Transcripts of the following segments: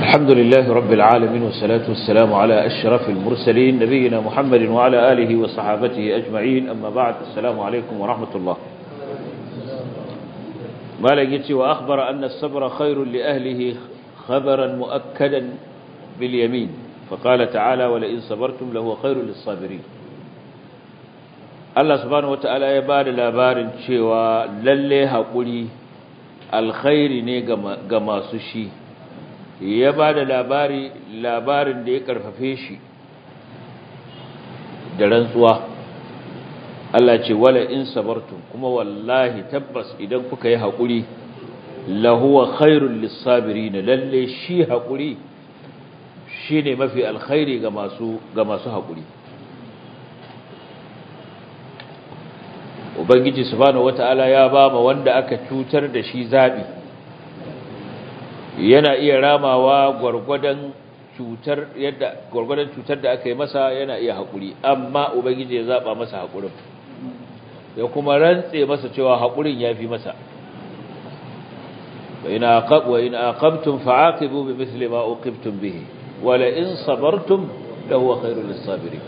الحمد لله رب العالمين والصلاة والسلام على أشرف المرسلين نبينا محمد وعلى آله وصحابته أجمعين أما بعد السلام عليكم ورحمة الله ما لقيت وأخبر أن الصبر خير لأهله خبرا مؤكدا باليمين فقال تعالى ولئن صبرتم لهو خير للصابرين الله سبحانه وتعالى يبار labarin cewa lalle haƙuri alkhairi ne ga masu shi ya ba da labarin da ya karfafe shi da rantsuwa Allah ce wala in sabartum kuma wallahi tabbas idan kuka yi haƙuri lahuwa khairul lissabirin lalle shi haƙuri shine mafi alkhairi ga masu haƙuri ubangiji subhanahu wataala ya ba ma wanda aka cutar da shi zabi yana iya ramawa gwargwadon cutar da aka yi masa yana iya haƙuri amma ubangiji ya zaba masa haƙurin ya kuma rantse masa cewa haƙurin yafi masa wa in aqabtum fa'aqibu bimithli ma uqibtum bihi wa la in sabartum lahu khairul lis-sabirin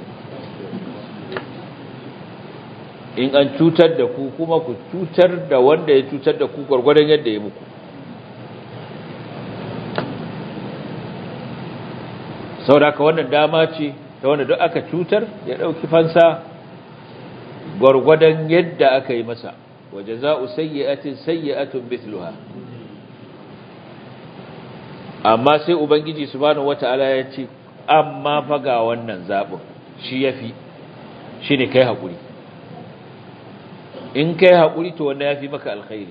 in an cutar da ku kuma ku cutar da wanda ya cutar da ku gwargwadon yadda ya muku saboda wannan dama ce ta wanda duk aka cutar ya dauki fansa gwargwadon yadda aka yi masa wajaza'u sayyi'atin sayyi'atun mithluha amma sai ubangiji subhanahu wataala ya ce amma fa ga wannan zabin shi yafi shine kai hakuri in kai hakuri to wannan yafi maka alkhairi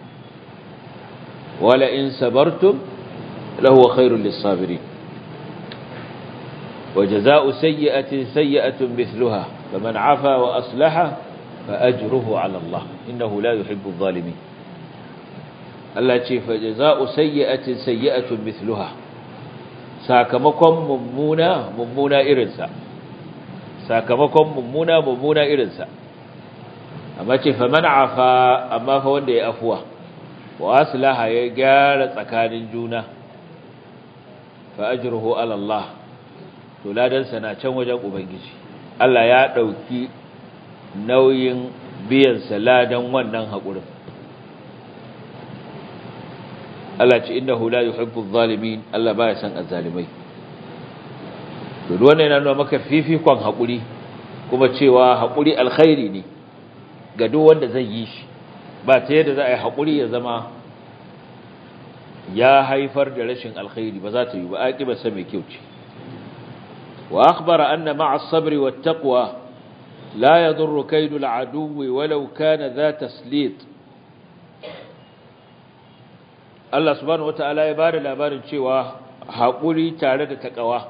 wala in sabartum lahu khairul lis-sabirin وجزاء سيئة سيئة مثلها فمن عفا وأصلح فأجره على الله إنه لا يحب الظالمين التي فجزاء سيئة سيئة مثلها ساكمكم ممونا إرنسا ساكمكم ممونا إرنسا أما فمن عفا أما فوندي أفوه وأصلح يجال سكان جونه فأجره على الله to ladansa na can wajen ubangiji Allah ya dauki nauyin biyan sa ladan wannan hakurin Allah ce innahu la yuhibbu adh-dhalimin Allah baya san azzalimai to wannan yana nuna maka fifikon hakuri kuma cewa hakuri alkhairi ne ga duk wanda zai yi shi ba ta yadda za a yi hakuri ya zama ya haifar da rashin alkhairi ba za ta yi ba aqibar sa mai kyau ce وأخبر أن مع الصبر والتقوى لا يضر كيد العدو ولو كان ذا تسليط الله سبحانه وتعالى يبار labarin cewa haƙuri tare da taqwa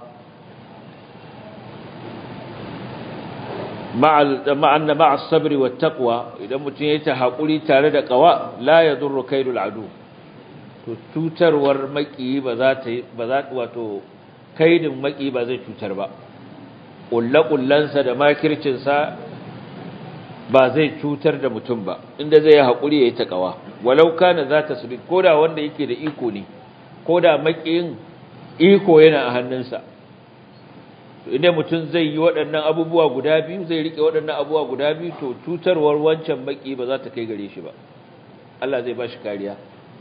مع الصبر والتقوى idan mutum yayi ta haƙuri tare da taqwa la yadurru kaydul adu to tutarwar maki ba za wato kaidin maki ba zai cutar ba ƙullaƙullansa da makircinsa ba zai cutar da mutum ba inda zai haƙuri ya yi taƙawa walau kana za ta suri ko da wanda yake da iko ne ko da makiyin iko yana a hannunsa inda mutum zai yi waɗannan abubuwa guda biyu zai riƙe waɗannan abubuwa guda biyu to cutarwar wancan maki ba za ta kai gare shi ba Allah zai ba shi kariya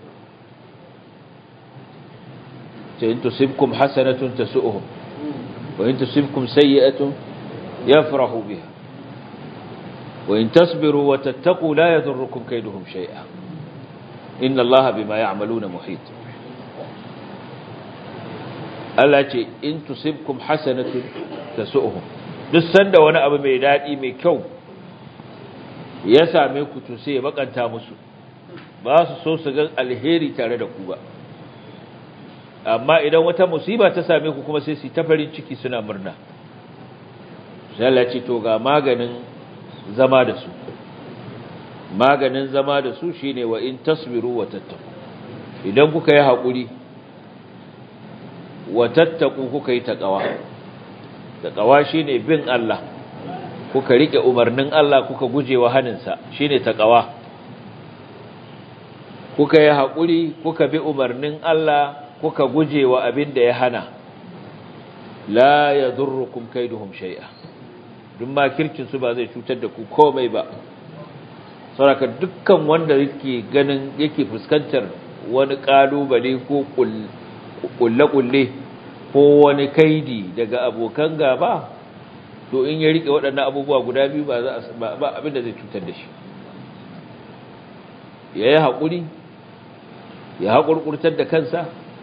إن تصبكم حسنة تسؤهم وإن تصبكم سيئة يفرحوا بها وإن تصبروا وتتقوا لا يضركم كيدهم شيئا إن الله بما يعملون محيط التي إن تصبكم حسنة تسؤهم دسند وانا أبو ميدادي ميكو يسا ميكو تسيه بقى انتامسو باسو سوسا الهيري تاردكو بقى amma idan wata musiba ta same ku kuma sai su ta farin ciki suna murna sai Allah ce to ga maganin zama da su shine wa in tasbiru wa tattaqu idan kuka yi hakuri wa tattaqu kuka yi taqwa shine bin Allah kuka rike umarnin Allah kuka gujewa haninsa shine taqwa kuka yi hakuri kuka bi umarnin Allah kuka gujewa abin da ya hana la yadurrukum kaiduhum shay'a duk makircin su ba zai cutar da ku komai ba saboda dukkan wanda yake ganin yake fuskantar wani kalubale ko kulle ko wani kaidi daga abokan gaba to in ya rike waɗannan abubuwa guda biyu ba abin da zai cutar da shi yayi hakuri ya hakurkurtar da kansa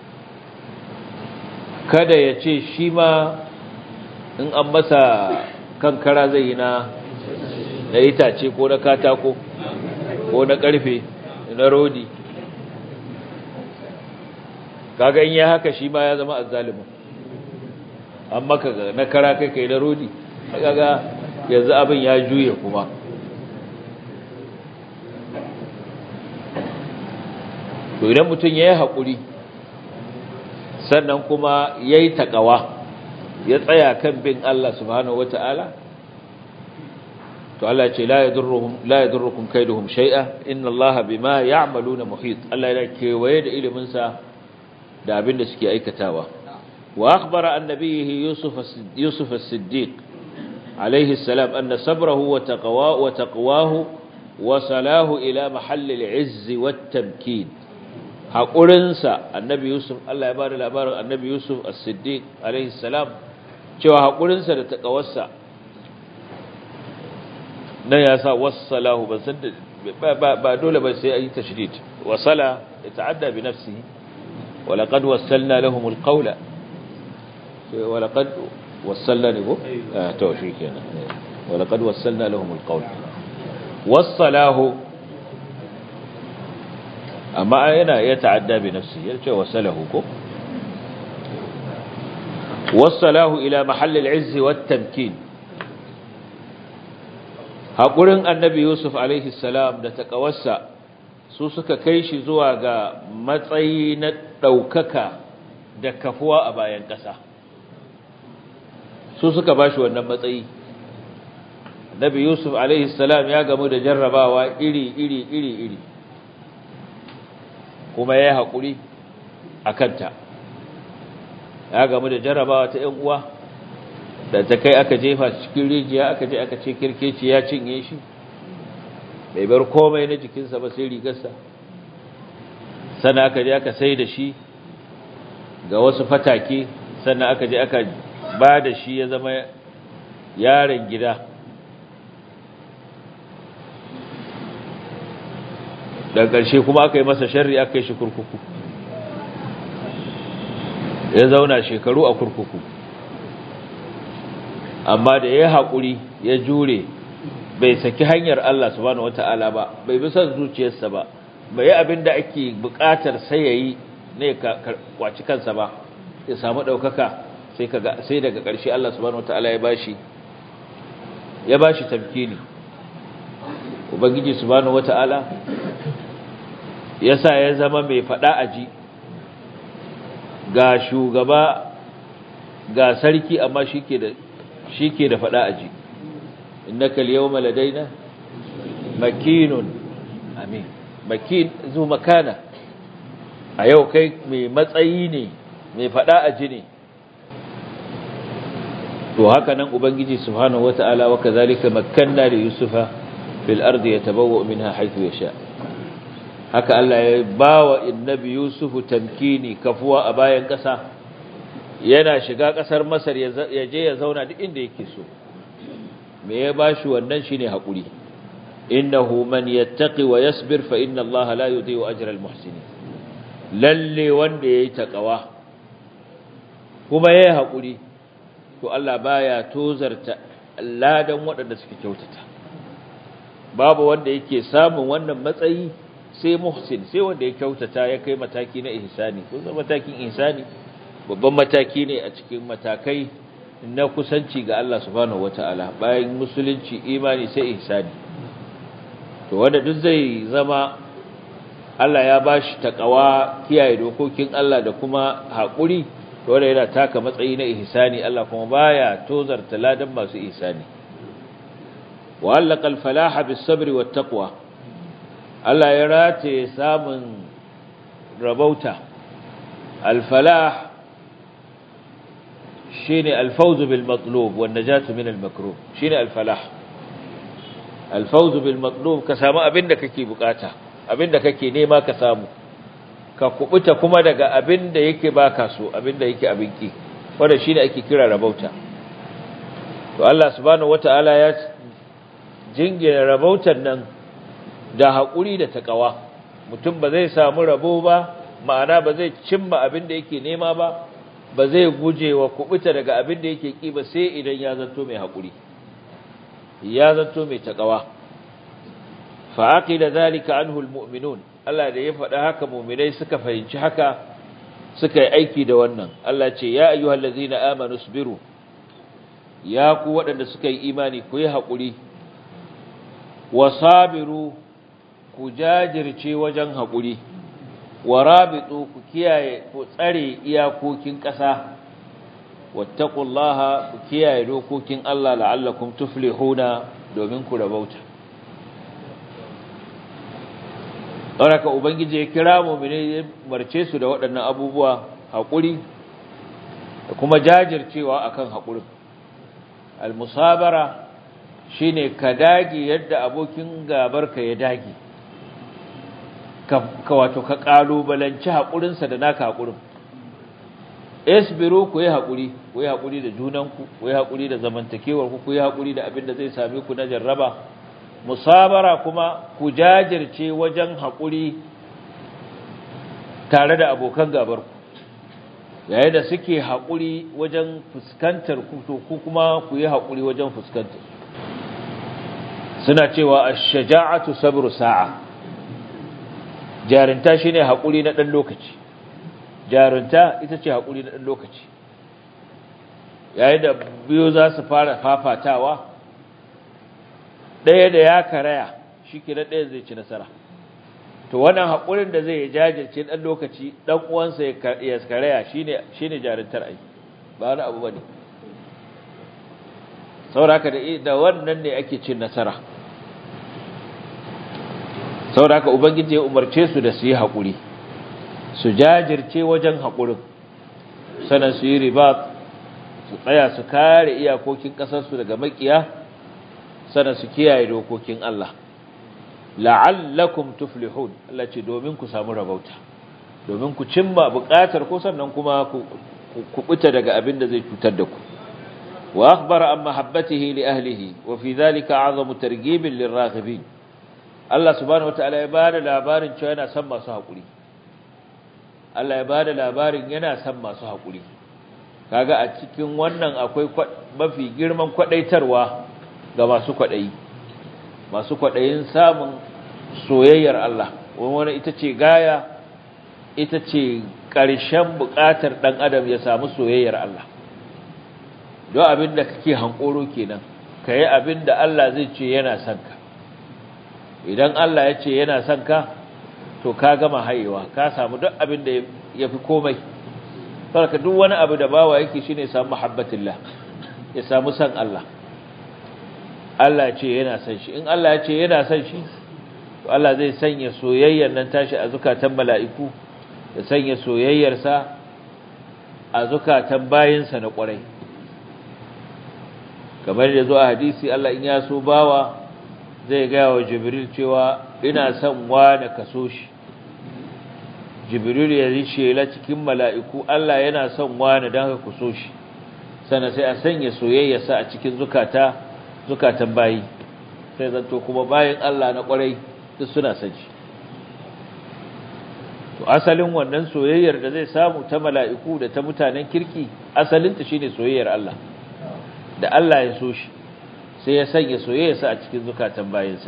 kada ya ce shi ma in an masa kankara zai yi na itace ko na katako ko na karfe na rodi kaga in ya haka shi ma ya zama azzalimin an maka na kara kai na rodi kaga yanzu abin ya juye kuma to idan mutum ya yi haƙuri sannan kuma ya yi taƙawa ya tsaya kan bin Allah subhanahu wata'ala to Allah ce la yadurrukum kaiduhum shay'a inna Allah bima ya'maluna muhit Allah yana kewaye da ilimin sa da abin da suke aikatawa wa akhbara annabiyhi Yusuf as-Siddiq alayhi salam anna sabrahu wa taqwahu wa salahu ila mahall al-'izz wat-tamkin haƙurinsa annabi Yusuf Allah ya bada labarin annabi Yusuf as-Siddiq alayhi salam cewa haƙurinsa da taƙawarsa nan ya sa wassalahu ban san ba dole ba sai ayi tashdid wasala yata'adda bi nafsihi wa laqad wassalna lahum al-qawla wa laqad wassalna lahu to shi kenan wa laqad wassalna lahum al-qawla wassalahu amma yana ya ta'adda bi nafsi yace wasalahu ko wasalahu ila mahall al-'izz wat-tamkin hakurin annabi Yusuf alaihi salam da takawarsa su suka kai shi zuwa ga matsayi na daukaka da kafuwa a bayan kasa su suka bashi wannan matsayi annabi Yusuf alaihi salam ya gamu da jarrabawa iri kuma ya yi haƙuri a kanta ya gamu da jarrabawa ta ‘yan uwa da ta kai aka jefa cikin rijiya aka je aka ce kirkeci ya cinye shi bai bar komai na jikinsa ba sai rigarsa sannan aka je aka sai da shi ga wasu fatake sannan aka je aka ba da shi ya zama yaron gida daga ƙarshe kuma aka yi masa sharri aka yi shi kurkuku ya zauna shekaru a kurkuku amma da ya haƙuri ya jure bai saki hanyar Allah subhanahu wata'ala ba bai bi son zuciyarsa ba bai yi abin da ake buƙatar sai ya yi ne kwaci kansa ba ya samu ɗaukaka sai daga ƙarshe Allah subhanahu wata'ala ya bashi tamkini ubangiji subhanahu wata'ala yasa ya zama mai fada aji ga shugaba ga sarki amma shike da fada aji innaka al-yawma ladaina makinun amin makin zu makana a yau kai mai matsayi ne mai fada aji ne to haka nan ubangiji subhanahu wataala wa kazalika makkanna li yusufa fil ardi yatabawwa minha haythu yasha haka Allah ya bawa annabi Yusufu tamkini kafuwa a bayan ƙasa yana shiga ƙasar Masar ya je ya zauna duk inda yake so me ya bashi wannan shine hakuri innahu man yattaqi wa yasbir fa inna Allah la yudhi'u ajra al-muhsinin lalle wanda yayi takawa kuma yayi hakuri to Allah baya tozarta ladan waɗanda suke kyautata babu wanda yake samun wannan matsayi sai muhsin sai wanda ya kyautata ya kai mataki na ihsani ko matakin ihsani babban mataki ne a cikin matakai na kusanci ga Allah subhanahu wataala bayan musulunci imani sai ihsani to wanda duk zai zama Allah ya bashi takawa kiyaye dokokin Allah da kuma hakuri to wanda yana taka matsayi na ihsani Allah kuma baya tozarta ladan masu ihsani wa allaqa al-falaha bis-sabri wat-taqwa Allah ya rataye samun rabauta al-falah shine al-fawz bil matlub wan najatu min al-makruh shine al-falah al-fawz bil matlub ka samu abinda kake bukata abinda kake nema ka samu ka kubuta kuma daga abinda yake baka so abinda yake abinki wanda shine ake kira rabauta to Allah subhanahu wataala ya jingina rabautan nan da hakuri da takawa mutum ba zai samu rabo ba ma'ana ba zai cimma abinda yake nema ba ba zai guje wa kubuta daga abinda yake ki ba sai idan ya zanto mai hakuri ya zanto mai takawa fa aqila zalika anhu almu'minun Allah da ya faɗa haka mu'minai suka fahimci haka suka yi aiki da wannan Allah ce ya ayyuhallazina amanu sabiru ya ku waɗanda suka yi imani ku yi haƙuri wasabiru ku jajirce wajen haƙuri warabitu ku kiyaye ku tsare iyakokin ƙasa wattaqullaha ku kiyaye dokokin Allah la'allakum tuflihuna domin ku rabauta Ɗauraka Ubangiji ya kira mu'mini ya marce su da waɗannan abubuwa haƙuri da kuma jajircewa akan haƙurin. Al-musabara shine ka dage yadda abokin gabarka ya dage. Ka wato ka ƙalubalanci haƙurinsa da naka haƙurin. Isbiru ku yi haƙuri da junanku, ku yi haƙuri da zamantakewarku, ku yi haƙuri da abin da zai same ku na jarraba. Musabara kuma ku jajirce wajen haƙuri tare da abokan gabarku yayin da suke haƙuri wajen fuskantar ku to ku kuma ku yi haƙuri wajen fuskantar suna cewa ash-shaja'atu sabru sa'a jarinta shine haƙuri na ɗan lokaci jarinta ita ce haƙuri na ɗan lokaci yayin da biyu za su fara fafatawa ɗaya da ya karaya shi ke na ɗaya zai ci nasara to wannan haƙurin da zai jajirce ɗan lokaci ɗan uwansa ya karaya shi ne jarintar ai ba wani abu ba ne sauraka da wannan ne ake cin nasara sauraka ubangiji ya umarce su da su yi haƙuri su jajirce wajen haƙurin sannan su yi riba su tsaya su kare iyakokin ƙasarsu daga maƙiya sana su kiyaye dokokin Allah la'allakum tuflihun Allah ce domin ku samu rabauta domin ku cimma buƙatar ku sannan kuma ku kubuta daga abin da zai cutar da ku wa akhbara an mahabbatihi li ahlihi wa fi dhalika a'zamu targhibin liraghibin Allah subhanahu wataala ya bada labarin cewa yana son masu haƙuri Allah ya bada labarin yana son masu haƙuri kaga a cikin wannan akwai mafi girman kwadaitarwa ga masu kwaɗayin samun soyayyar Allah wani ita ce gaya ita ce ƙarshen buƙatar ɗan adam ya samu soyayyar Allah don abin da kake hankoro kenan ka yi abin da Allah zai ce yana son ka idan Allah ya ce yana son ka to ka gama hayewa ka samu duk abin da ya fi komai saboda duk wani abu da bawa yake shine samu muhabbatillah ya samu son Allah Allah ce yana son shi in Allah ya ce yana son shi to Allah zai sanya soyayyar nan tashi a zukatan mala'iku da sanya soyayyarsa a zukatan bayinsa na ƙwarai kamar da zo a hadisi Allah in ya so bawa zai gaya wa Jibril cewa ina son wani kaso shi Jibril ya yi shela cikin mala'iku Allah yana son wani don ka kuso shi sannan sai a sanya soyayyarsa a cikin zukatan bayi sai zanto kuma bayin Allah na kwarai duk suna son shi to asalin wannan soyayyar da zai samu ta mala'iku da ta mutanen kirki asalinta shine soyayyar Allah da Allah ya so shi sai ya sanya soyayyarsa a cikin zukatan bayinsa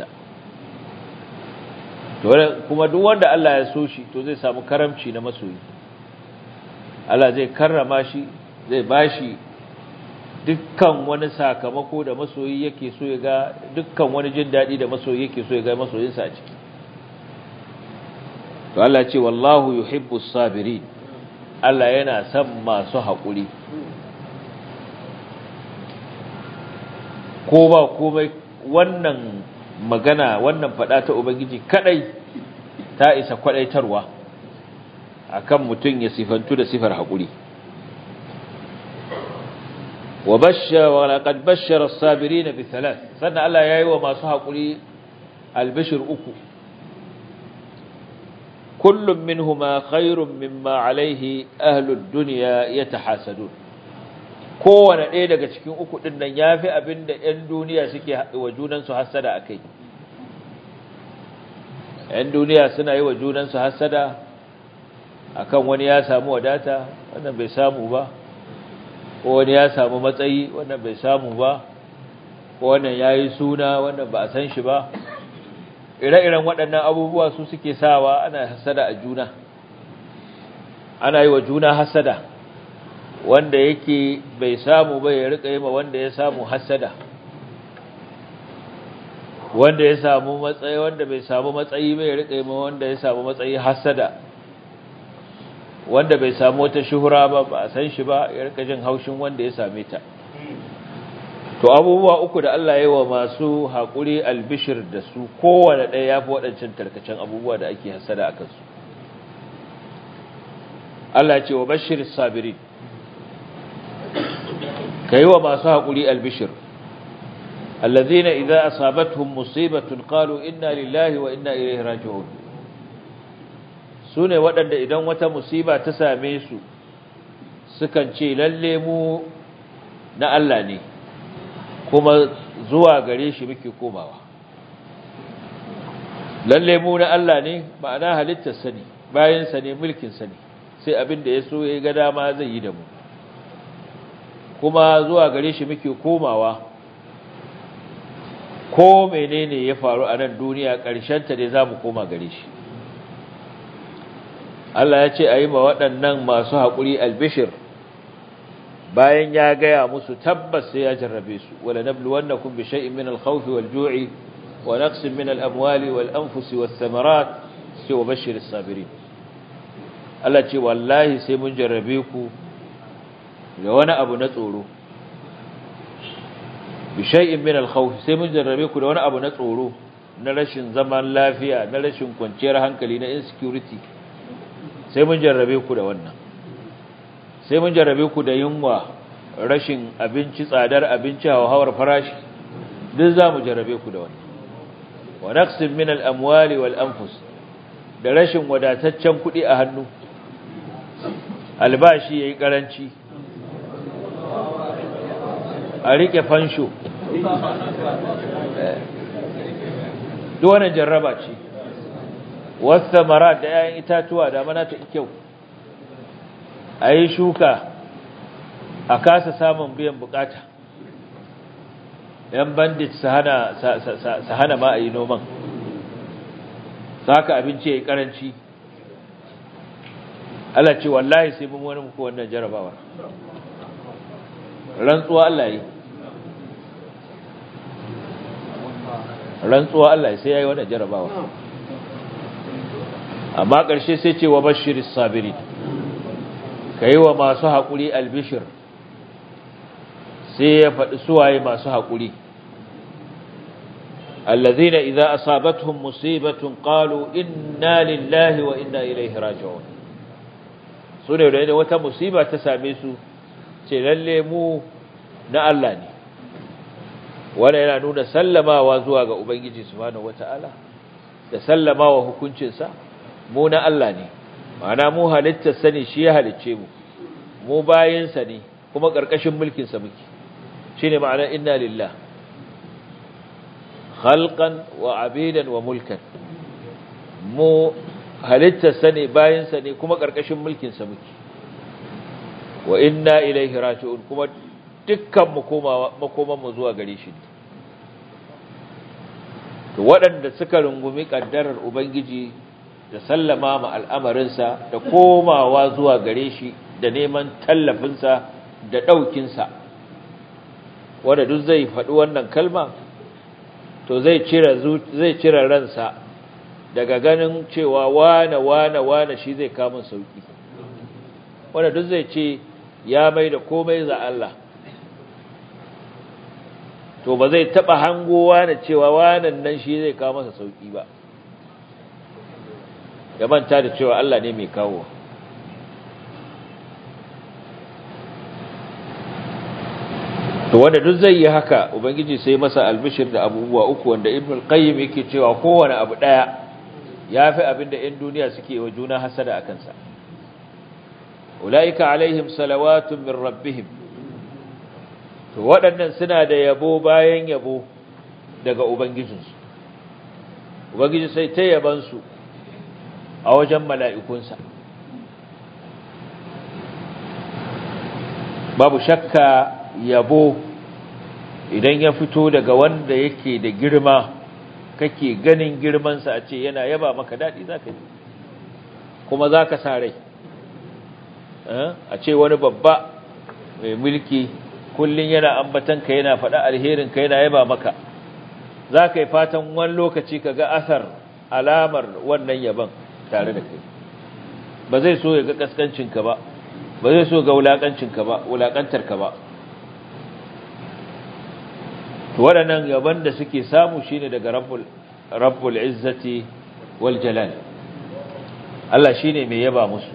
to kuma duk wanda Allah ya so shi to zai samu karamci na masoyi Allah zai karrama shi zai bashi dukkan wani sakamako da masoyi yake so ya ga dukkan wani jin dadi da masoyi yake so ya ga masoyinsa a ciki to Allah ce wallahu yuhibbus sabirin Allah yana son masu haƙuri ko ba komai wannan magana wannan fada ta ubangiji kadai ta isa kwadaitarwa akan mutum ya sifantu da sifar haƙuri wa laqad bashshara as-sabirin bi thalath sannan Allah yayi wa masu haƙuri albishir uku kullum minhuma khairun mimma alayhi ahlud dunya yatahasadun kowane ɗaya daga cikin uku ɗin nan ya fi abin da ‘yan duniya suke wa junansu hassada a kai. ‘Yan duniya suna yi wa junansu hassada a kan wani ya samu wadata, wannan bai samu ba, ko wani ya samu matsayi, wannan bai samu ba, ko wannan ya yi suna, wannan ba a san shi ba. Ire-iren waɗannan abubuwa su suke sawa ana hassada a juna, ana yi wa juna hassada. Wanda yake bai samu ba ya rika yi ma wanda ya samu hasada wanda ya samu matsayi wanda bai samu matsayi ba ya rika yi ma wanda ya samu matsayi hasada wanda bai samu wata shuhura ba ba a san shi ba ya rika jin haushin wanda ya same ta to abubuwa uku da Allah ya yi wa masu haƙuri albishir da su kowane ɗaya ya fi waɗancan tarkacen abubuwa da ake hasada a kansu Allah ce wa bashir sabirin kai wa masu haƙuri albishir allazina idza asabatuhum musibatun qalu inna lillahi wa inna ilaihi raji'un sune waɗanda idan wata musiba ta same su sukan ce lalle mu na Allah ne kuma zuwa gare shi muke komawa lalle mu na Allah ne ma'ana halittar sa ne bayan sa ne mulkin sa ne sai abin da ya so ya ga dama zai yi da mu kuma zuwa gare shi muke komawa ko menene ya faru a nan duniya ƙarshen ta dai zamu koma gare shi Allah ya ce ayi ma waɗannan masu haƙuri albishir bayan ya gaya musu tabbas sai ya jarrabe su wala nabluwannakum bi shay'in min al-khawfi wal-ju'i wa naqsin min al-amwali wal-anfusi wath-thamarat sai wa bashiris sabirin Allah ce wallahi sai mun jarrabe ku da wani abu na tsoro bi shay'in min al-khawf sai mun jarrabe ku da wani abu na tsoro na rashin zaman lafiya na rashin kwanciyar hankali na insecurity sai mun jarrabe ku da wannan sai mun jarrabe ku da yunwa rashin abinci tsadar abinci hawar farashi duk za mu jarrabe ku da wannan wa naqsin min al-amwali wal anfus da rashin wadataccen kuɗi a hannu albashi yayi karanci a rike fansho duk wannan jarraba ce wasu mara da 'ya'yan itatuwa da mana ta kyau a yi shuka a kasa samun biyan bukata yan bandit su hana ma a yi noman saka abinci ya yi karanci Allah ce wallahi sai mun wani muku wannan jarrabawar rantsuwa Allah yi rantsuwa Allah sai yayi wannan jarabawa amma ƙarshe sai ce wa bashiris sabirin kai wa masu haƙuri albishir sai ya faɗi suwaye masu haƙuri allazina idza asabatuhum musibatun qalu inna lillahi wa inna ilaihi raji'un sune da wata musiba ta same su ce lalle mu na Allah ne wanda yana nuna sallamawa zuwa ga Ubangiji subhanahu wata'ala da sallamawa hukuncinsa mu na Allah ne ma'ana mu halittar sani shi ya halicce mu mu bayinsa ne kuma ƙarƙashin mulkinsa muke shine ma'ana inna lillah khalqan wa abidan wa mulkan mu halittar sani bayinsa ne kuma ƙarƙashin mulkinsa muke wa inna ilaihi raji'un kuma dukkan makoman mu zuwa gare shi to waɗanda suka rungumi kaddarar ubangiji da sallama ma al'amarinsa da komawa zuwa gare shi da neman tallafinsa da ɗaukinsa wanda duk zai faɗi wannan kalma to zai cire ransa daga ganin cewa wane shi zai kamun sauki wanda duk zai ce ya mai da komai za Allah to ba zai taba hangowa da cewa wannan nan shi zai kawo masa sauki ba ya manta da cewa Allah ne mai kawo to wanda duk zai yi haka ubangiji sai masa albishir da abubuwa uku wanda ibn al-qayyim yake cewa kowane abu daya yafi abinda ɗan duniya suke wa juna hasada akan sa ulaika alaihim salawatun min rabbihim to waɗannan suna da yabo bayan yabo daga ubangijinsu ubangiji sai ta yaban su a wajen mala'ikunsa babu shakka yabo idan ya fito daga wanda yake da girma kake ganin girmansa a ce yana yaba maka daɗi zaka ji kuma zaka sa rai a ce wani babba mai mulki kullun yana ambatanka yana faɗa alherinka yana yaba maka zaka yi fatan wani lokaci kaga asar alamar wannan yaban tare da kai ba zai so ya ga kaskancinka ba ba zai so ga wulaƙantarka ba to waɗannan yaban da suke samu shine daga rabbul izzati wal jalal Allah shine mai yaba musu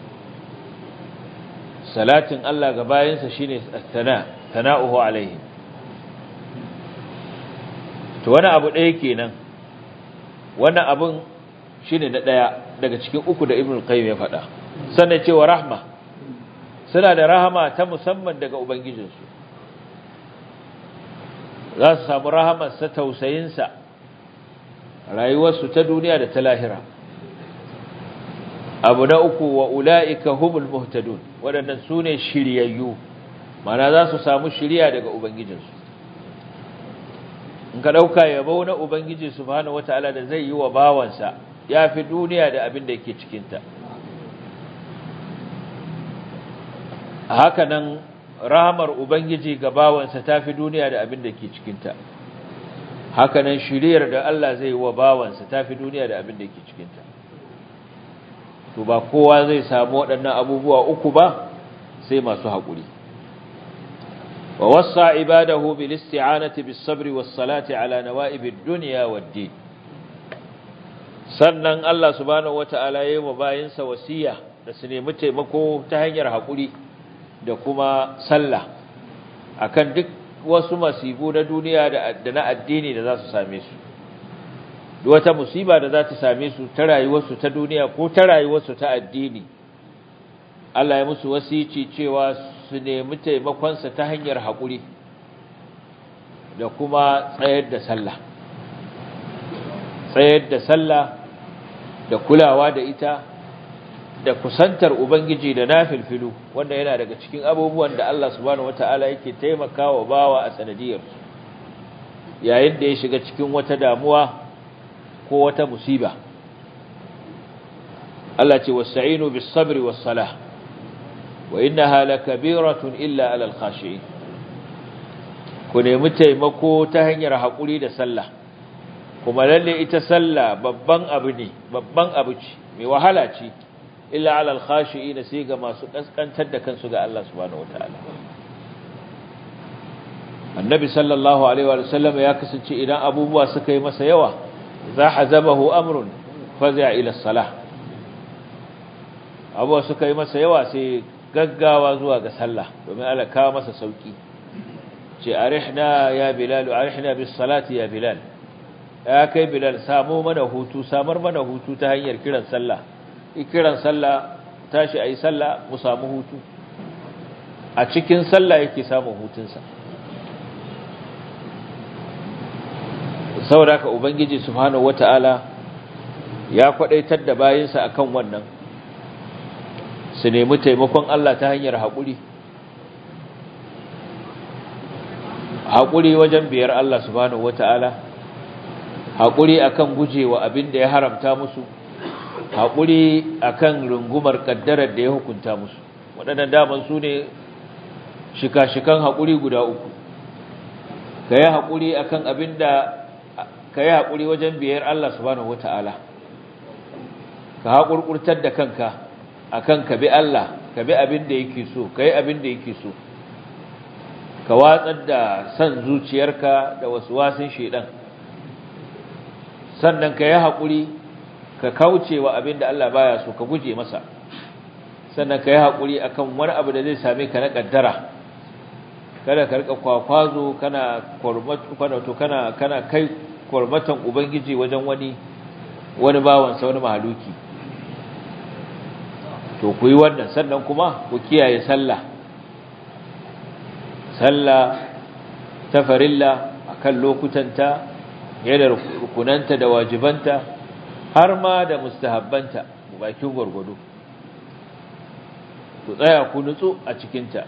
salatin Allah ga bayinsa shine sana'uhu alaihi to wani abu ɗaya kenan wannan abun shine na ɗaya daga cikin uku da Ibn Qayyim ya faɗa sannan cewa rahma suna da rahama ta musamman daga ubangijinsu za su samu rahamarsa tausayinsa rayuwarsu ta duniya da ta lahira abu na uku wa ula'ika humul muhtadun waɗannan su ne shiryayyu mana za su samu shirya daga ubangijinsu in ka ɗauka yabo na ubangiji subhanahu wata'ala da zai yi wa bawansa ya fi duniya da abin da yake cikinta haka nan rahamar ubangiji ga bawansa ta fi duniya da abin da ke cikinta haka nan shiriyar da Allah zai yi wa bawansa ta fi duniya da abin da ke cikinta to ba kowa zai samu waɗannan abubuwa uku ba sai masu haƙuri wa wassa ibadahu bil isti'anati bis sabri was salati ala nawa'ibid dunya wad din sannan Allah subhanahu wata'ala yayi wa bayinsa wasiya da su nemi taimako ta hanyar haƙuri da kuma sallah akan duk wasu masibu na duniya da na addini da za su same su duk wata musiba da za ta same su ta rayuwarsu ta duniya ko ta rayuwarsu ta addini Allah ya musu wasici cewa su nemi taimakonsa ta hanyar haƙuri da kuma tsayar da sallah da kulawa da ita da kusantar ubangiji da nafilfilu wanda yana daga cikin abubuwan da Allah subhanahu wataala yake taimakawa bawa a sanadiyar su yayin da ya shiga cikin wata damuwa ko wata musiba Allah ce wasta'inu bis sabri was salah wa innaha lakabiratun illa alal khashi'in ku nemi taimako ta hanyar haƙuri da sallah kuma lalle ita sallah babban abu ce mai wahala ce illa alal khashi'ina sai ga masu kaskantar da kansu ga Allah subhanahu wataala annabi sallallahu alaihi wa sallam ya kasance idan abubuwa suka yi masa yawa za hazabahu amrun fazi'a ila salah abubuwa suka yi masa yawa sai gaggawa zuwa ga sallah domin Allah kawo masa sauki ce arihna ya bilal arihna bis salati ya bilal ya kai bilal samar mana hutu ta hanyar kiran sallah tashi ayi sallah mu samu hutu a cikin sallah yake samun hutunsa saboda haka ubangiji subhanahu wataala ya kwadaitar da bayinsa akan wannan su nemi taimakon Allah ta hanyar haƙuri wajen biyar Allah subhanahu wataala haƙuri akan gujewa abin da ya haramta musu haƙuri akan rungumar kaddarar da ya hukunta musu waɗannan daman su ne shika-shikan haƙuri guda uku ka yi haƙuri akan abin da ka yi haƙuri wajen biyar Allah subhanahu wata'ala ka haƙurƙurtar da kanka akan ka bi Allah ka bi abin da yake so ka yi abin da yake so ka watsar da san zuciyarka da waswasin shedan sannan ka yi haƙuri ka kauce wa abin da Allah baya so ka guje masa sannan ka yi haƙuri akan wani abu da zai same ka na ƙaddara kada ka rika kwakwazo kana kana kai kwarmatan ubangiji wajen wani bawansa wani mahaluki to ku yi wannan sannan kuma ku kiyaye sallah ta farilla akan lokutanta yadda rukunanta da wajibanta har ma da mustahabbanta bakin gurgudu ku tsaya ku nutsu a cikinta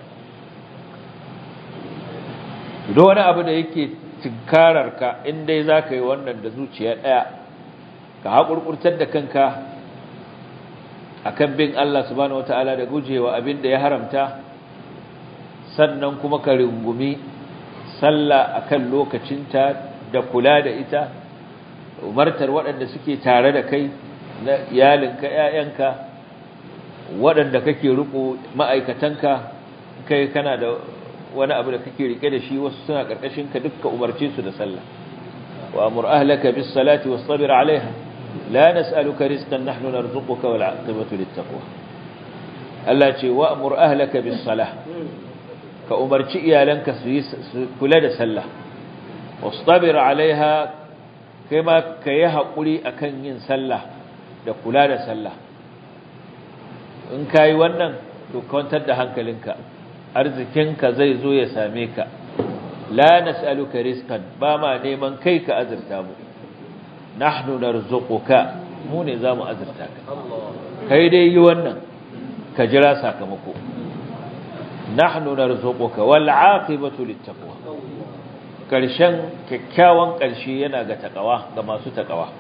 duk wani abu da yake tinkararka in dai za ka yi wannan da zuciya ɗaya ka haƙurƙurtar da kanka akan bin Allah subhanahu wata'ala da gujewa abin da ya haramta sannan kuma ka rungumi sallah akan lokacinta da kula da ita umartar waɗanda suke tare da kai na iyalinka ƴaƴanka waɗanda kake riko ma'aikatanka kai kana da wani abu da kake rike da shi wasu suna karkashin ka dukkan umarce su da sallah wa amur ahlaka bis salati wastabir alaiha la nas'aluka rizqan nahnu narzuquka wal 'aqibatu lit taqwa Allah ce wa amur ahlaka bis salah ka umarci iyalanka su kula da sallah wastabir alaiha kai ma kai hakuri akan yin sallah da kula da sallah in kai wannan to kwantar da hankalinka arzikinka zai zo ya same ka la nas'aluka rizqan ba ma neman kai ka azurta mu nahnu narzuquka mu ne zamu azurta ka kai dai yi wannan ka jira sakamako nahnu narzuquka wal 'aqibatu littaqwa karshen kyakkyawan karshe yana ga takawa ga masu takawa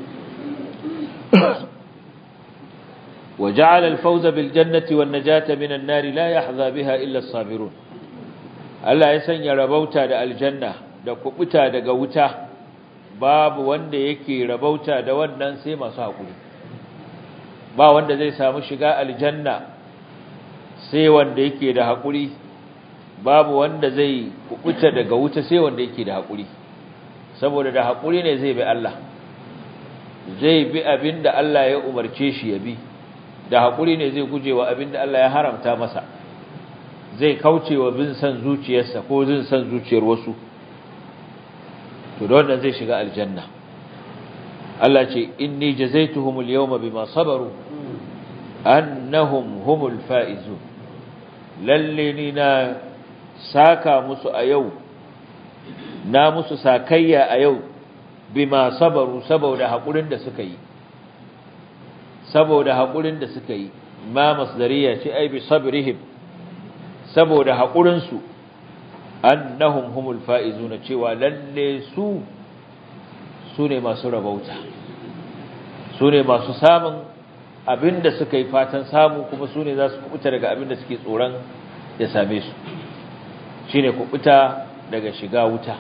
وجعل الفوز بالجنة والنجاة من النار لا يحظى بها إلا الصابرون Allah ya sanya rabauta da aljanna da kubuta daga wuta babu wanda yake rabauta da wannan sai masu hakuri ba wanda zai samu shiga aljanna sai wanda yake da hakuri babu wanda zai kubuta daga wuta sai wanda yake da hakuri saboda da hakuri ne zai bi Allah zai bi abinda Allah ya umarce shi ya bi da haƙuri ne zai guje wa abinda Allah ya haramta masa zai kauce wa bin san zuciyarsa ko zin san zuciyar wasu to da wannan zai shiga aljanna Allah ce inni jazaituhumul yawma bima sabaru annahum humul faizun lalle ni na saka musu a yau na musu sakayya a yau bima sabaru saboda haƙurin da suka yi saboda haƙurin da suka yi ma masdariya ce ai bi sabrihim saboda haƙurin su annahum humul faizuna cewa lalle su ne masu rabauta su ne masu samun abinda suka yi fatan samu kuma su ne za su kubuta daga abinda suke tsoron ya same su shine kubuta daga shiga wuta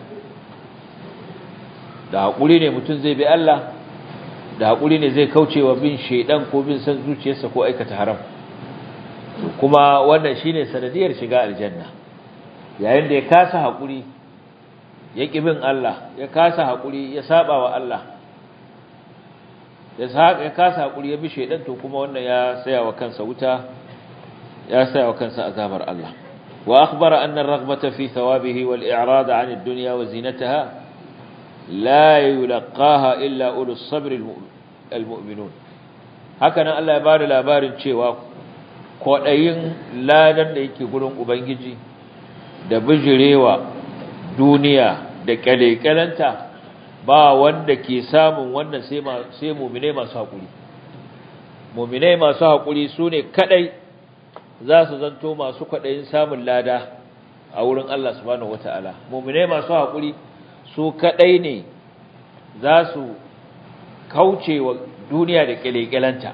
da haƙuri ne mutum zai bi Allah da haƙuri ne zai kaucewa bin shaidan ko bin san zuciyarsa ko aikata haram kuma wannan shine sanadiyar shiga aljanna yayin da ya kasa haƙuri ya ƙi bin Allah ya kasa haƙuri ya saba wa Allah ya kasa haƙuri ya bi shaidan to kuma wannan ya saya wa kansa wuta ya saya wa kansa azabar Allah wa akhbara anna ar-raghbata fi thawabihi wal i'rad 'an ad-dunya wa zinataha la yulqaha illa ulus sabr almu'minun haka nan Allah ya bada labarin cewa kodayin ladan da yake gurin ubangiji da bijirewa duniya da kalekalanta ba wanda ke samun wannan sai mu'mine masu hakuri mu'mine masu hakuri sune kadai za su zanto masu kodayin samun lada a wurin Allah subhanahu wataala mu'mine masu hakuri su kadai ne za su kaucewa duniya da kyalekyalanta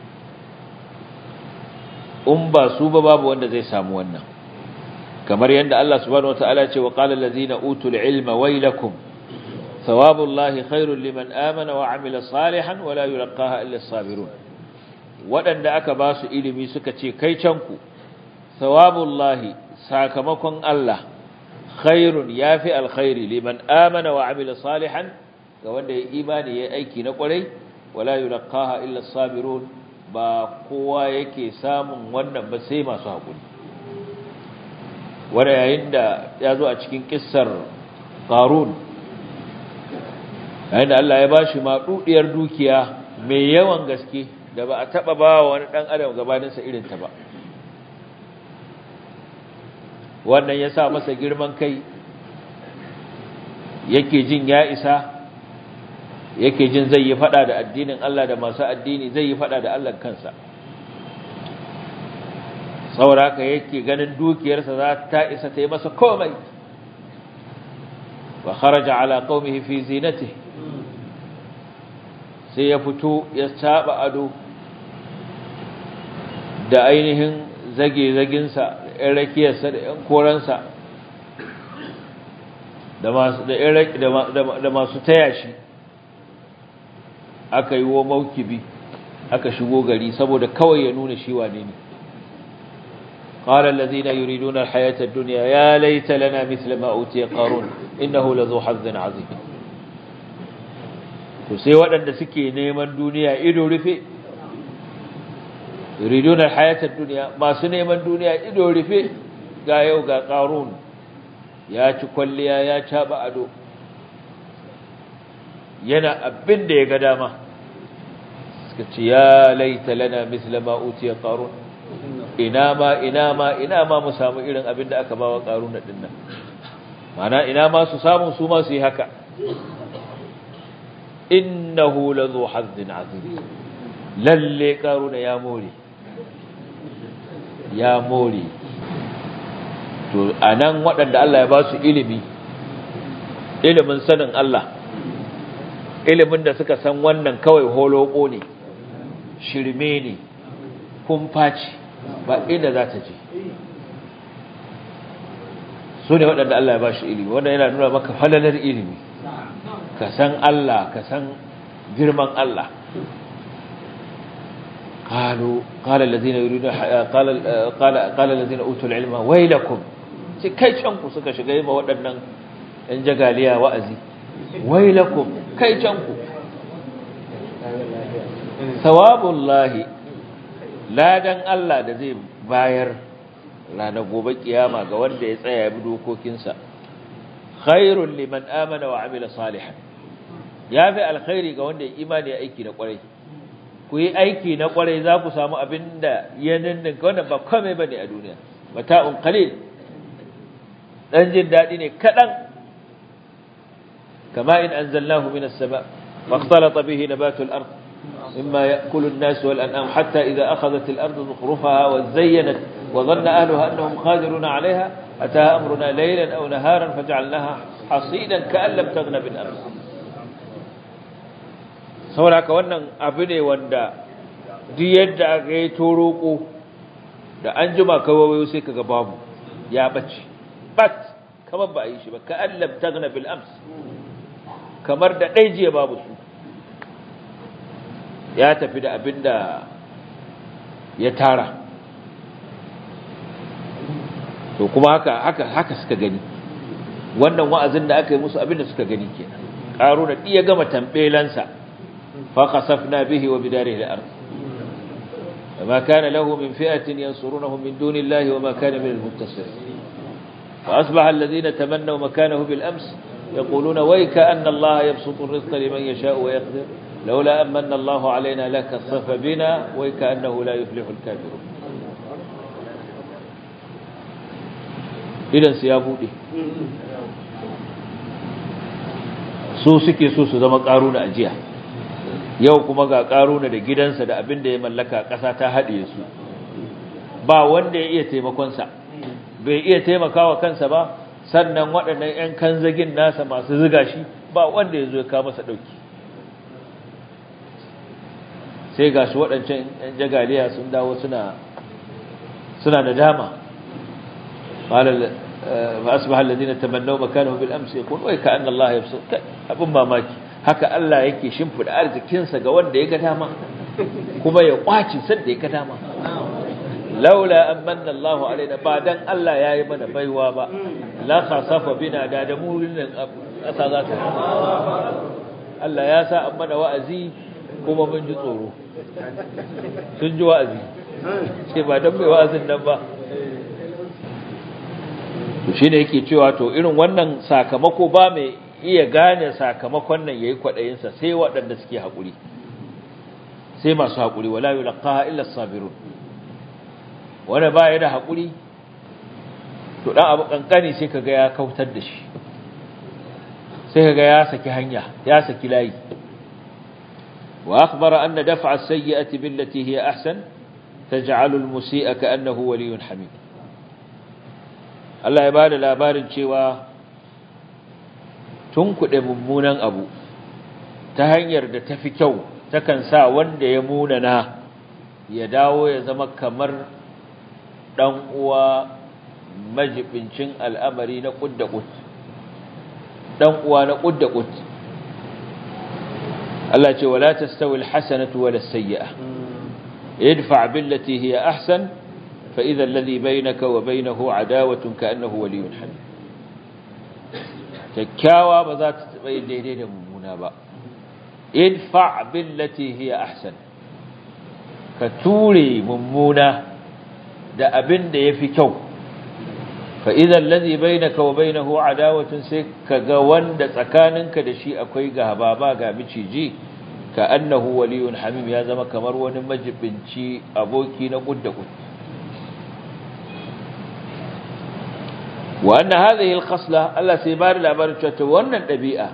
ba su ba babu wanda zai samu wannan kamar yadda Allah subhanahu wataala ce wa qala allazina utul ilma waylakum thawabullahi khairul liman amana wa amila salihan wa la yulqaha illa as-sabirun wadanda aka ba su ilimi suka ce kai canku thawabullahi sakamakon Allah khairun yafi alkhairi liman amana wa amila salihan ga wanda ya imani ya aiki na kwarai wala yulqaha illa as-sabirun ba kowa yake samun wannan ba sai masu hakuri wanda yayin da ya zo a cikin kissar Qarun yayin da Allah ya bashi maɗuɗiyar dukiya mai yawan gaske da ba a taɓa ba wani ɗan adam gabaninsa irinta ba, wannan ya sa masa girman kai, yake jin ya isa, yake jin zai yi faɗa da addinin Allah da masu addini, zai yi faɗa da Allah kansa. Saboda haka yake ganin dukiyarsa za ta isa ta yi masa komai. Wa kharaja ala qaumihi fi zinatihi, sai ya fito ya saba ado da ainihin zage-zaginsa da ‘yan rakiyarsa da ‘yan koransa da masu taya shi, aka yi wa maukibi aka shigo gari saboda kawai ya nuna shi wane ne. قال الذين يريدون الحياة الدنيا يا ليت لنا مثل ما أوتي قارون إنه لذو حظ عظيم. to sai waɗanda suke neman duniya ido rufe, yuridun alhayatar duniya, masu neman duniya ido rufe, ga yau ga Qarun ya ci kwalliya ya caba ado yana abin da ya ga dama, suka ce ya laita lana misla ma utiya Qarun, ina ma mu samu irin abin da aka bawa Qarun din nan, mana ina ma su samu su ma su yi haka. innahu lazu hazzin azim, lalle Qaruna ya more. To anan waɗanda Allah ya ba su ilimin sanin Allah, ilimin da suka san wannan kawai holoko ne, shirme ne, kumfaci, ba inda za ta je, su ne waɗanda Allah ya ba shi ilimi. Wannan yana nuna maka falalar ilimi, ka san Allah, ka san girman Allah. قال الذين يريدون قال الذين اوتوا العلم ويلكم، sai kai canku suka shiga yi ma waɗannan ‘yan jagaliya wa'azi, wailakum kai canku, sawabullahi ladan Allah da zai bayar ranar gobe kiyama ga wanda ya tsaya ya bi dokokinsa, khairun liman amana wa amila salihan, ya fi alkhairi ga wanda ya imani ya aiki na kwarai. Ku yi aiki na kwarai za ku samu abin da ya ninninka, wannan ba kome ba ne a duniya, mata'un qalil, ɗan jin daɗi ne kaɗan. kama in anzalnahu minas sama fakhtalata bihi nabatul ard mimma ya'kulu an-nas wal an'am hatta idha akhadhat al-ardu zukhrufaha wa zayyanat wa dhanna ahliha annahum qadiruna 'alayha ataha amruna laylan aw naharan faj'alnaha hasidan ka'an lam taghna bil ard. saboda wannan abu ne wanda duk yadda aka yi toroko da an jima kawai sai kaga babu, ya bace kamar ba a yi shi ba, ka'an lam taghna bil ams, kamar da ɗai jiya babu su, ya tafi da abin da ya tara. To kuma haka suka gani, wannan wa'azin da aka yi musu abin da suka gani kenan. Qaruna ya gama tambelansa, fa khasafna bihi wa bidarihi al-ard وما كان له من فئة ينصرونه من دون الله وما كان من المنتصرين فأصبح الذين تمنوا مكانه بالأمس يقولون ويك أن الله يبسط الرزق لمن يشاء ويقدر لولا أمن الله علينا لكسف بنا ويك أنه لا يفلح الكافرون. إذن سيابودي suke so su zama Qaruna ajiya, yau kuma ga Qaruna da gidansa da abin da ya mallaka, ƙasa ta haɗiye su, ba wanda ya iya taimakonsa, bai iya taimakawa kansa ba, sannan waɗannan ‘yan kanzagin nasa masu ziga shi ba wanda ya zo ya kawo masa ɗauki. Sai ga shi waɗancan ‘yan jagaliya sun dawo suna nadama. فأصبح الذين تمنوا مكانه بالأمس يقول ويك أن الله يبسط, abin mamaki haka Allah yake shimfida arzikinsa ga wanda ya ga dama kuma ya kwaci sanda ya ga dama. laula amanna Allahu alaina, ba dan Allah yayi mana baiwa ba, la khasafa bina da mu nan kasa za ta. Allah ya sa amma da wa'azi kuma mun ji tsoro, sun ji wa'azi, sai ba dan mai wa'azin nan ba. to shi ne yake cewa to irin wannan sakamako ba mai iya gane sakamakon nan yayi kwaɗayinsa sai waɗanda suke haƙuri, sai masu haƙuri. Wala yulqaha illa as-sabirun. Wanda ba ya da haƙuri to dan abu kankani sai kaga ya kautar da shi, sai kaga ya saki hanya, ya saki layi. Wa akhbara anna daf'a as-sayyi'ati billati hiya ahsan taj'alu al-musii'a ka'annahu waliyyun hamid. Allah ya bada labarin cewa tunkuɗe mummunan abu ta hanyar da tafi kyau takan sa wanda ya munana ya dawo ya zama kamar dan uwa majibincin al'amari na ƙudda ƙud, dan uwa na ƙudda ƙud. Allah ce wala tastawi al-hasanatu wala as-sayyi'ah idfa' billati hiya ahsan fa idha alladhi baynaka wa baynahu adawatun ka'annahu waliyyun hamim. Kyakkyawa ba za ta taɓa yin daidai da mummuna ba. Idfa' billati hiya ahsan, ka ture mummuna da abin da yafi kyau. Fa idza allazi bainaka wa bainahu adawatun, sai kaga wanda tsakaninka da shi akwai gaba ba ga miciji, ka annahu waliyyun hamim, ya zama kamar wani majibinci aboki na kudda kud. wa anna hadhihi al-khasla, Allah sai bari labarin cewa wannan dabi'a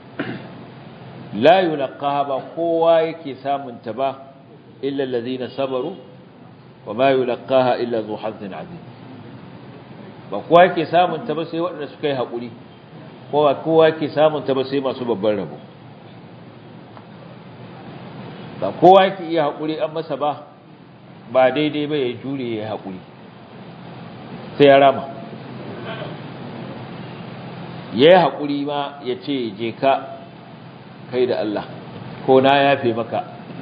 la yulqaha ba kowa yake samun ta ba illa alladhina sabaru wa ma yulqaha illa dhu hazzin azim. Ba kowa yake samun ta ba sai waɗanda suka yi haƙuri, kowa yake samun ta ba sai masu babban rabo. Ba kowa yake iya haƙuri an masa ba daidai ba ya jure ya haƙuri, sai ya rama. Ya yi haƙuri ma ya ce je ka kai da Allah, ko na yafe maka.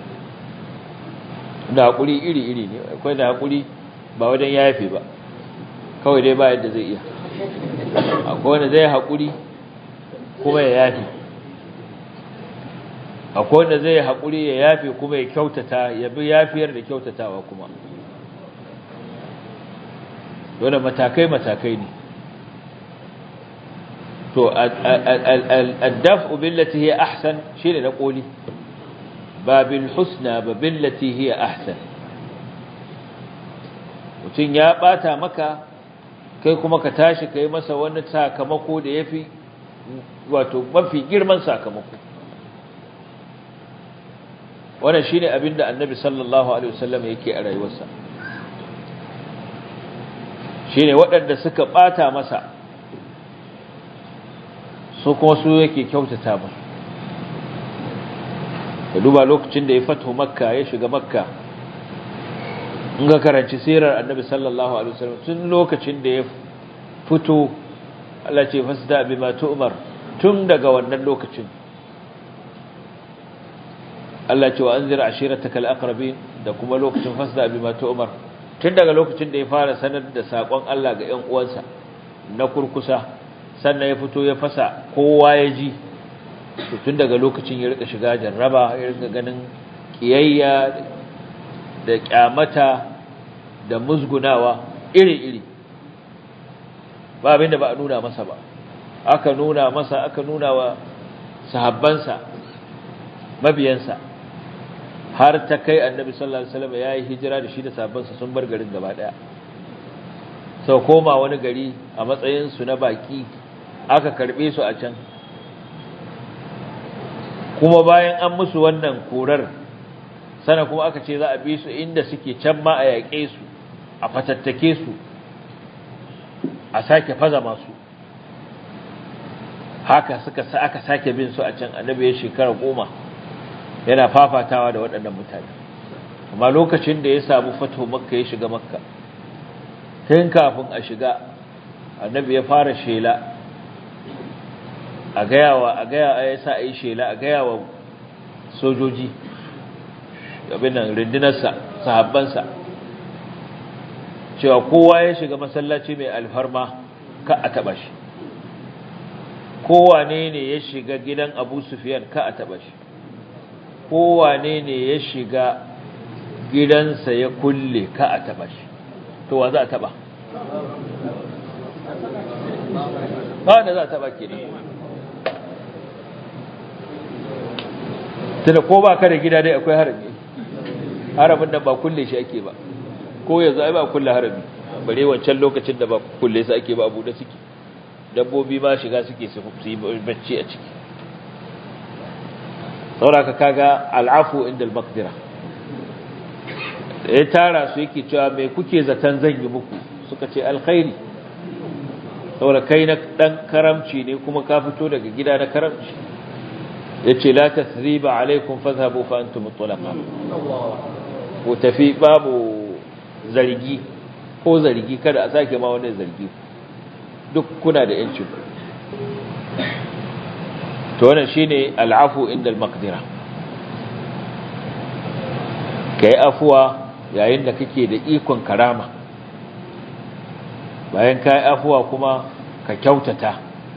Da haƙuri iri-iri ne, akwai da haƙuri ba wajen yafe ba, kawai dai ba yadda zai iya. Akwai wanda zai haƙuri kuma ya yafe, akwai wanda zai haƙuri ya yafe kuma ya kyautata, ya bi yafiyar da kyautatawa kuma. Dole matakai ne. To ad-daf'u billati hiya ahsan shine na koli, ba bil husna ba billati hiya ahsan. Mutun ya bata maka kai kuma ka tashi kai masa wani sakamako da yafi wato mafi girman sakamako. Wannan shine abinda Annabi sallallahu alaihi wasallam yake a rayuwarsa. Shine waɗanda suka bata masa su kuma su yake kyautata musu. Ka duba lokacin da ya fito Makka, ya shiga Makka, in ga karanci sirar Annabi sallallahu alaihi wasallam tun lokacin da ya fito, Allah ce fasda bima tu'mar, tun daga wannan lokacin Allah ce wa anzir ashiratakal aqrabin, da kuma lokacin fasda bima tu'mar, tun daga lokacin da ya fara sanar da sakon Allah ga ƴan uwansa na kurkusa, sannan ya fito ya fasa kowa ya ji. Tun daga lokacin ya rika shiga jarraba, ya rika ganin kiyayya da kyamata da musgunawa iri-iri. Ba abinda ba a nuna masa ba, aka nuna wa sahabbansa, mabiyansa, har ta kai Annabi sallallahu alaihi wasallam ya yi hijira da shi da sahabbansa sun bar garin gaba daya, sau koma wani gari a matsayinsu na baki, aka karbe su a can. Kuma bayan an musu wannan korar, sana kuma aka ce za a bi su inda suke can ma a yaƙe su, a fatattake su, a sake faza masu. Haka aka sake bin su a can. Annabi ya shekara 10 yana fafatawa da waɗannan mutane. Amma lokacin da ya samu fatu Makka, ya shiga Makka, tun kafin a shiga Annabi ya fara shela, a gaya ya sa a yi shela, a gaya wa sojoji, abin nan rundunarsa, sahabbansa, cewa kowa ya shiga masallaci mai alfarma ka a taɓa shi. Kowane ne ya shiga gidan Abu Sufyan ka a taɓa shi. Kowane ne ya shiga gidansa ya kulle ka a taɓa shi. To wa za a taɓa? ba wanda za ta ba kenan tunda ko ba ka da gida dai akwai harami haramin nan ba kulle shi ake ba ko yanzu ai ba kulle harami bare wancan lokacin da ba kulle su ake ba abu da suke dabbobi ba shiga suke su yi bacci a ciki sauraka kaga al'afu inda al-maqdira ya tara su yake cewa me kuke zaton zan yi muku suka ce alkhairi saboda kai na dan karamci ne kuma ka fito daga gida na karamci yace la tasriba alaikum fadhhabu fa antum mutlaqa ko tafi babu zargi ko zargi kada a sake ma wani zargi duk kuna da yancin to wannan shine al'afu inda al-maqdira kai afwa yayin da kake da ikon karama bayan kai afwa kuma ka kyautata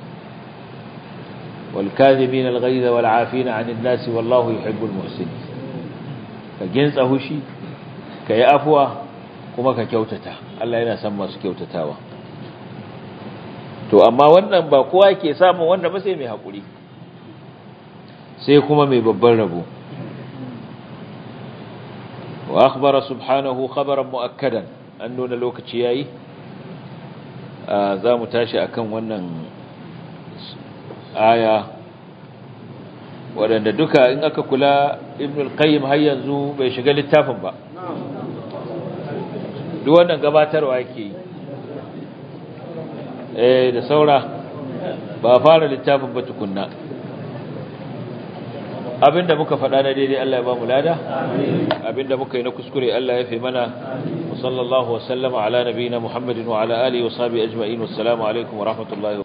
wal kadhibina al-ghayza wal 'afina 'anil nasi wallahu yuhibbul muhsinin ka gintsa hushi kai afwa kuma ka kyautata Allah yana son masu kyautatawa to amma wannan ba kowa yake samun wanda ba sai mai hakuri sai kuma mai babban rabo wa akhbara subhanahu khabaran muakkadan an nuna lokaci yayi za mu tashi akan wannan aya wadanda duka in aka kula ibn al-qayyim har yanzu bai shiga littafin ba duk wannan gabatarwa yake da saura ba fara littafin ba tukunna abinda muka faɗa na daidai Allah ya ba mu lada abinda muka yi na kuskure Allah ya fi mana sallallahu wa sallama ala nabiyina Muhammadin wa ala alihi wa sahbihi ajma'in wassalamu alaikum wa rahmatullahi